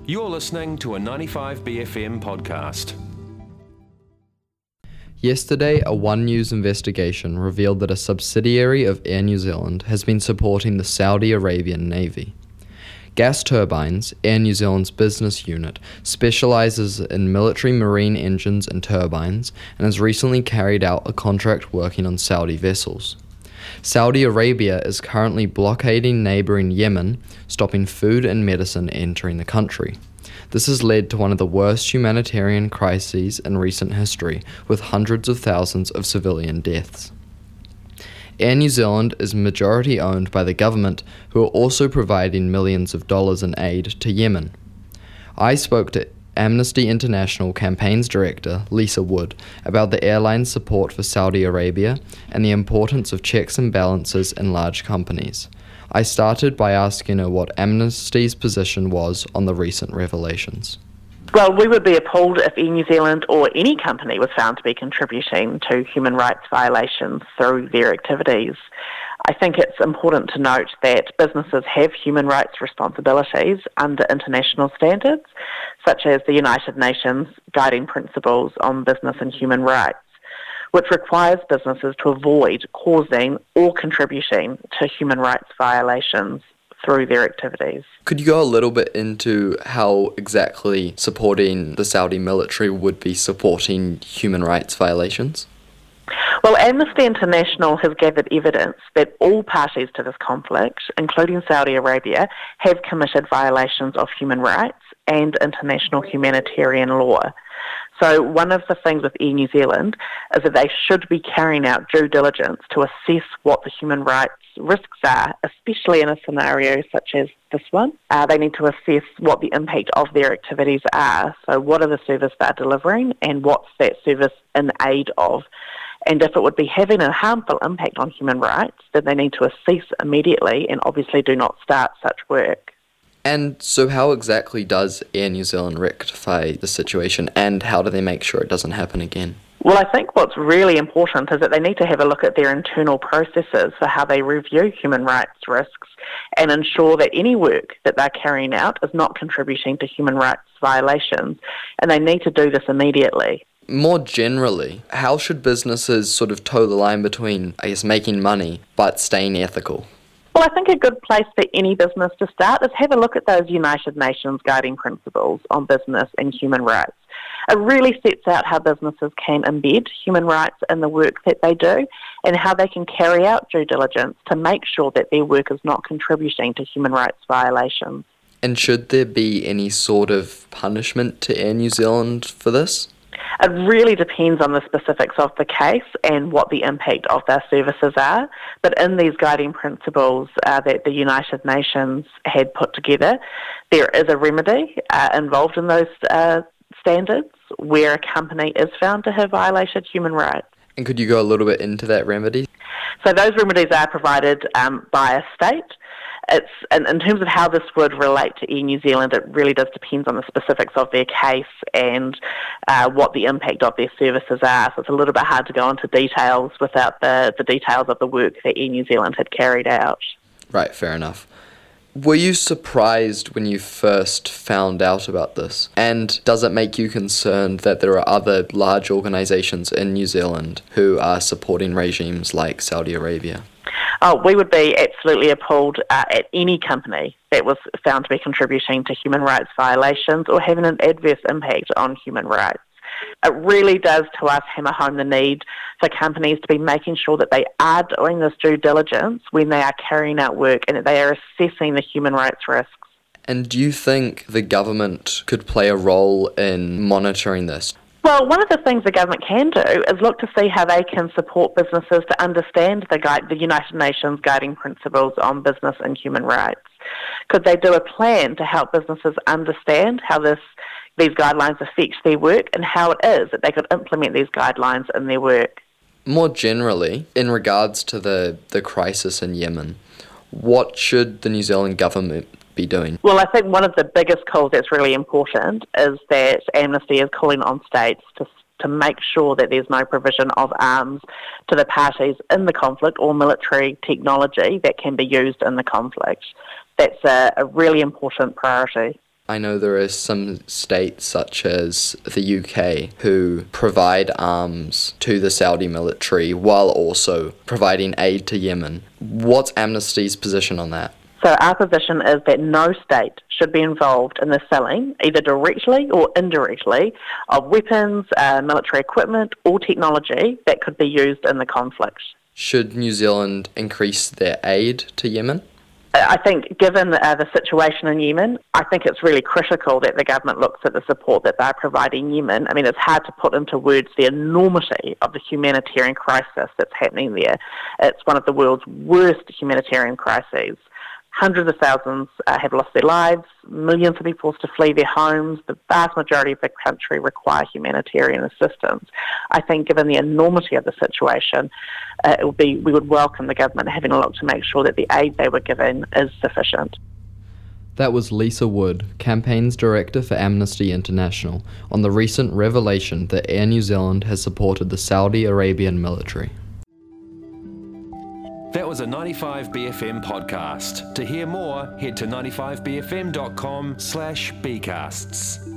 You're listening to a 95BFM podcast. Yesterday, a One News investigation revealed that a subsidiary of Air New Zealand has been supporting the Saudi Arabian Navy. Gas Turbines, Air New Zealand's business unit, specialises in military marine engines and turbines and has recently carried out a contract working on Saudi vessels. Saudi Arabia is currently blockading neighbouring Yemen, stopping food and medicine entering the country. This has led to one of the worst humanitarian crises in recent history, with hundreds of thousands of civilian deaths. Air New Zealand is majority owned by the government, who are also providing millions of dollars in aid to Yemen. I spoke to Amnesty International Campaigns Director Lisa Wood about the airline's support for Saudi Arabia and the importance of checks and balances in large companies. I started by asking her what Amnesty's position was on the recent revelations. Well, we would be appalled if Air New Zealand or any company was found to be contributing to human rights violations through their activities. I think it's important to note that businesses have human rights responsibilities under international standards, such as the United Nations Guiding Principles on Business and Human Rights, which requires businesses to avoid causing or contributing to human rights violations through their activities. Could you go a little bit into how exactly supporting the Saudi military would be supporting human rights violations? Well, Amnesty International has gathered evidence that all parties to this conflict, including Saudi Arabia, have committed violations of human rights and international humanitarian law. So one of the things with Air New Zealand is that they should be carrying out due diligence to assess what the human rights risks are, especially in a scenario such as this one. They need to assess what the impact of their activities are. So what are the services they're delivering and what's that service in aid of? And if it would be having a harmful impact on human rights, then they need to assess immediately and obviously do not start such work. And so how exactly does Air New Zealand rectify the situation, and how do they make sure it doesn't happen again? Well, I think what's really important is that they need to have a look at their internal processes for how they review human rights risks and ensure that any work that they're carrying out is not contributing to human rights violations, and they need to do this immediately. More generally, how should businesses sort of toe the line between, making money but staying ethical? Well, I think a good place for any business to start is have a look at those United Nations Guiding Principles on Business and Human Rights. It really sets out how businesses can embed human rights in the work that they do and how they can carry out due diligence to make sure that their work is not contributing to human rights violations. And should there be any sort of punishment to Air New Zealand for this? It really depends on the specifics of the case and what the impact of their services are. But in these guiding principles that the United Nations had put together, there is a remedy involved in those standards where a company is found to have violated human rights. And could you go a little bit into that remedy? So those remedies are provided by a state. It's in terms of how this would relate to Air New Zealand, it really does depend on the specifics of their case and what the impact of their services are. So it's a little bit hard to go into details without the details of the work that Air New Zealand had carried out. Right, fair enough. Were you surprised when you first found out about this? And does it make you concerned that there are other large organisations in New Zealand who are supporting regimes like Saudi Arabia? Oh, we would be absolutely appalled at any company that was found to be contributing to human rights violations or having an adverse impact on human rights. It really does, to us, hammer home the need for companies to be making sure that they are doing this due diligence when they are carrying out work and that they are assessing the human rights risks. And do you think the government could play a role in monitoring this? Well, one of the things the government can do is look to see how they can support businesses to understand the United Nations Guiding Principles on Business and Human Rights. Could they do a plan to help businesses understand how these guidelines affect their work and how it is that they could implement these guidelines in their work? More generally, in regards to the crisis in Yemen, what should the New Zealand government be doing? Well, I think one of the biggest calls that's really important is that Amnesty is calling on states to make sure that there's no provision of arms to the parties in the conflict or military technology that can be used in the conflict. That's a really important priority. I know there are some states such as the UK who provide arms to the Saudi military while also providing aid to Yemen. What's Amnesty's position on that? So our position is that no state should be involved in the selling, either directly or indirectly, of weapons, military equipment or technology that could be used in the conflict. Should New Zealand increase their aid to Yemen? I think given the situation in Yemen, I think it's really critical that the government looks at the support that they're providing Yemen. I mean, it's hard to put into words the enormity of the humanitarian crisis that's happening there. It's one of the world's worst humanitarian crises. Hundreds of thousands have lost their lives, millions of people forced to flee their homes. The vast majority of the country require humanitarian assistance. I think given the enormity of the situation, we would welcome the government having a look to make sure that the aid they were given is sufficient. That was Lisa Wood, Campaigns Director for Amnesty International, on the recent revelation that Air New Zealand has supported the Saudi Arabian military. That was a 95BFM podcast. To hear more, head to 95bfm.com/bcasts.